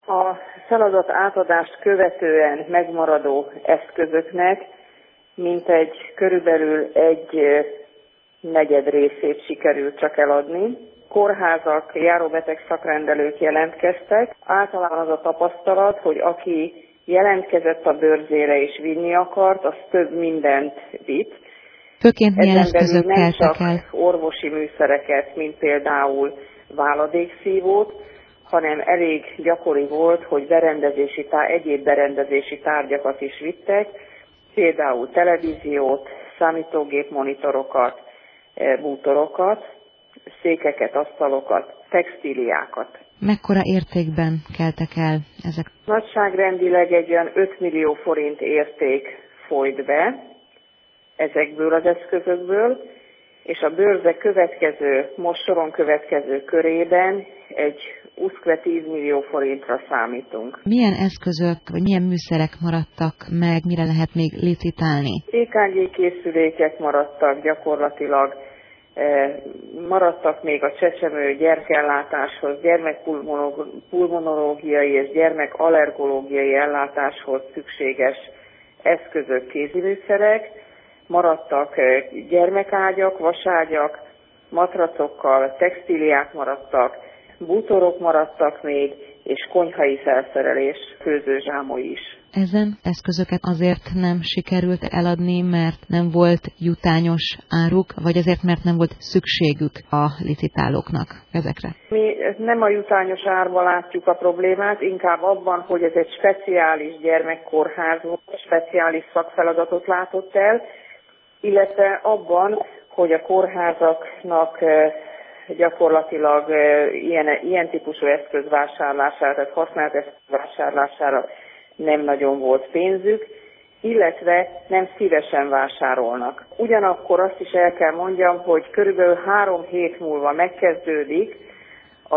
A feladat átadást követően megmaradó eszközöknek mintegy körülbelül egy negyed részét sikerült csak eladni. Kórházak, járóbeteg szakrendelők jelentkeztek. Általában az a tapasztalat, hogy aki jelentkezett a bőrzére és vinni akart, az több mindent vitt. Főként milyen eszközök nem csak el? orvosi műszereket, mint például váladékszívót, hanem elég gyakori volt, hogy egyéb berendezési tárgyakat is vittek, például televíziót, számítógépmonitorokat, bútorokat, székeket, asztalokat, textíliákat. Mekkora értékben keltek el ezek? Nagyságrendileg egy olyan 5 millió forint érték folyt be ezekből az eszközökből, és a bőrze most soron következő körében egy 10 millió forintra számítunk. Milyen eszközök, vagy milyen műszerek maradtak meg, mire lehet még licitálni? EKG készülékek maradtak gyakorlatilag, maradtak még a csecsemő gyerkellátáshoz, gyermekpulmonológiai és gyermekallergológiai ellátáshoz szükséges eszközök, kéziműszerek, maradtak gyermekágyak, vaságyak, matracokkal, textíliák maradtak, bútorok maradtak még, és konyhai felszerelés, főzőzsámoly is. Ezen eszközöket azért nem sikerült eladni, mert nem volt jutányos áruk, vagy azért, mert nem volt szükségük a licitálóknak ezekre? Mi nem a jutányos árba látjuk a problémát, inkább abban, hogy ez egy speciális gyermekkórház volt, speciális szakfeladatot látott el, illetve abban, hogy a kórházaknak gyakorlatilag ilyen típusú eszközvásárlására, tehát használt eszközvásárlására nem nagyon volt pénzük, illetve nem szívesen vásárolnak. Ugyanakkor azt is el kell mondjam, hogy körülbelül 3 hét múlva megkezdődik a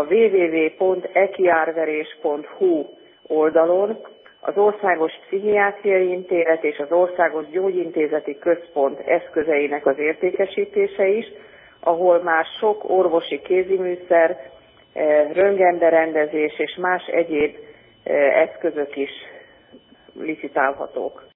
www.ekiárverés.hu oldalon az Országos Pszichiátriai Intézet és az Országos Gyógyintézeti Központ eszközeinek az értékesítése is, ahol már sok orvosi kéziműszer, röntgenberendezés és más egyéb eszközök is licitálhatók.